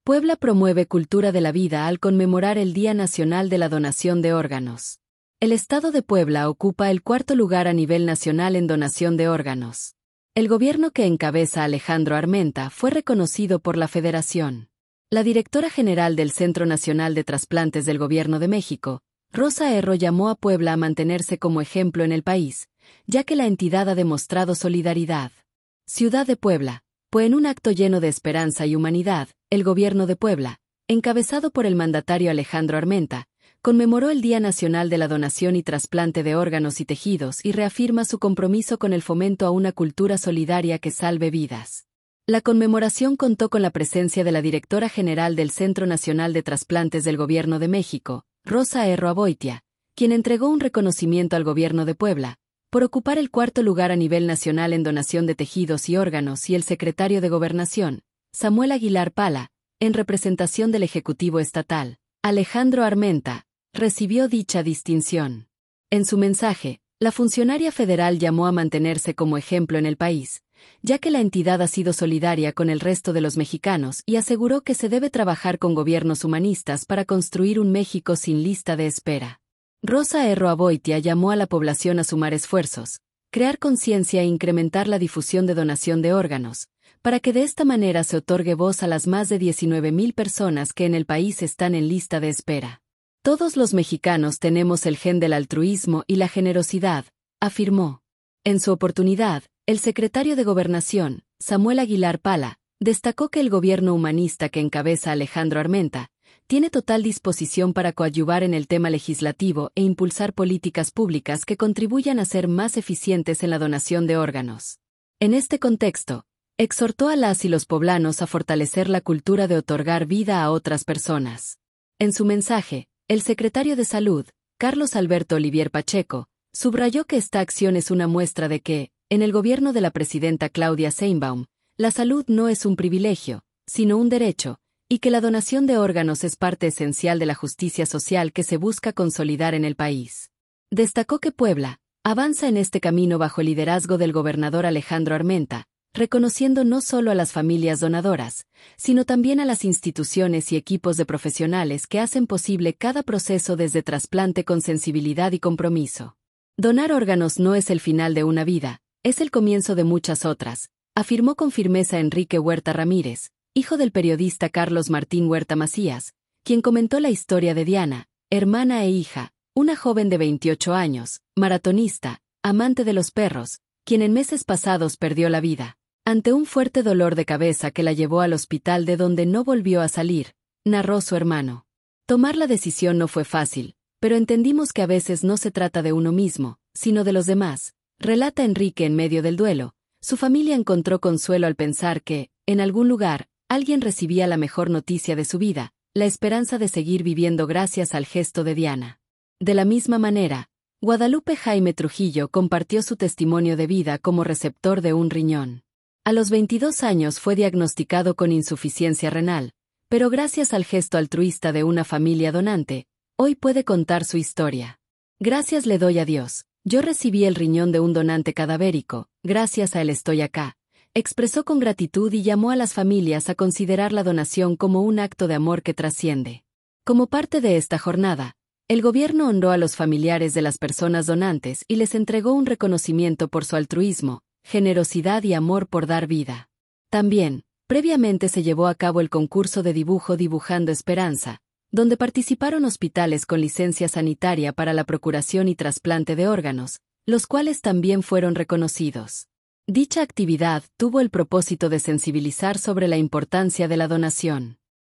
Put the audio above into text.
Puebla promueve cultura de la vida al conmemorar el Día Nacional de la Donación de Órganos. El estado de Puebla ocupa el cuarto lugar a nivel nacional en donación de órganos. El gobierno que encabeza Alejandro Armenta fue reconocido por la Federación. La directora general del Centro Nacional de Trasplantes del Gobierno de México, Rosa Erro, llamó a Puebla a mantenerse como ejemplo en el país, ya que la entidad ha demostrado solidaridad. Ciudad de Puebla. Pues en un acto lleno de esperanza y humanidad, el gobierno de Puebla, encabezado por el mandatario Alejandro Armenta, conmemoró el Día Nacional de la Donación y Trasplante de Órganos y Tejidos y reafirma su compromiso con el fomento a una cultura solidaria que salve vidas. La conmemoración contó con la presencia de la directora general del Centro Nacional de Trasplantes del Gobierno de México, Rosa Erro Aboitia, quien entregó un reconocimiento al gobierno de Puebla por ocupar el cuarto lugar a nivel nacional en donación de tejidos y órganos, y el secretario de Gobernación, Samuel Aguilar Pala, en representación del Ejecutivo Estatal, Alejandro Armenta, recibió dicha distinción. En su mensaje, la funcionaria federal llamó a mantenerse como ejemplo en el país, ya que la entidad ha sido solidaria con el resto de los mexicanos, y aseguró que se debe trabajar con gobiernos humanistas para construir un México sin lista de espera. Rosa Erro Aboitia llamó a la población a sumar esfuerzos, crear conciencia e incrementar la difusión de donación de órganos, para que de esta manera se otorgue voz a las más de 19,000 personas que en el país están en lista de espera. Todos los mexicanos tenemos el gen del altruismo y la generosidad, afirmó. En su oportunidad, el secretario de Gobernación, Samuel Aguilar Pala, destacó que el gobierno humanista que encabeza Alejandro Armenta tiene total disposición para coadyuvar en el tema legislativo e impulsar políticas públicas que contribuyan a ser más eficientes en la donación de órganos. En este contexto, exhortó a las y los poblanos a fortalecer la cultura de otorgar vida a otras personas. En su mensaje, el secretario de Salud, Carlos Alberto Olivier Pacheco, subrayó que esta acción es una muestra de que, en el gobierno de la presidenta Claudia Sheinbaum, la salud no es un privilegio, sino un derecho, y que la donación de órganos es parte esencial de la justicia social que se busca consolidar en el país. Destacó que Puebla avanza en este camino bajo el liderazgo del gobernador Alejandro Armenta, reconociendo no solo a las familias donadoras, sino también a las instituciones y equipos de profesionales que hacen posible cada proceso desde trasplante con sensibilidad y compromiso. Donar órganos no es el final de una vida, es el comienzo de muchas otras, afirmó con firmeza Enrique Huerta Ramírez, hijo del periodista Carlos Martín Huerta Macías, quien comentó la historia de Diana, hermana e hija, una joven de 28 años, maratonista, amante de los perros, quien en meses pasados perdió la vida, ante un fuerte dolor de cabeza que la llevó al hospital de donde no volvió a salir, narró su hermano. Tomar la decisión no fue fácil, pero entendimos que a veces no se trata de uno mismo, sino de los demás, relata Enrique. En medio del duelo, su familia encontró consuelo al pensar que, en algún lugar, alguien recibía la mejor noticia de su vida, la esperanza de seguir viviendo gracias al gesto de Diana. De la misma manera, Guadalupe Jaime Trujillo compartió su testimonio de vida como receptor de un riñón. A los 22 años fue diagnosticado con insuficiencia renal, pero gracias al gesto altruista de una familia donante, hoy puede contar su historia. Gracias le doy a Dios, yo recibí el riñón de un donante cadavérico, gracias a él estoy acá. Expresó con gratitud y llamó a las familias a considerar la donación como un acto de amor que trasciende. Como parte de esta jornada, el gobierno honró a los familiares de las personas donantes y les entregó un reconocimiento por su altruismo, generosidad y amor por dar vida. También, previamente se llevó a cabo el concurso de dibujo Dibujando Esperanza, donde participaron hospitales con licencia sanitaria para la procuración y trasplante de órganos, los cuales también fueron reconocidos. Dicha actividad tuvo el propósito de sensibilizar sobre la importancia de la donación.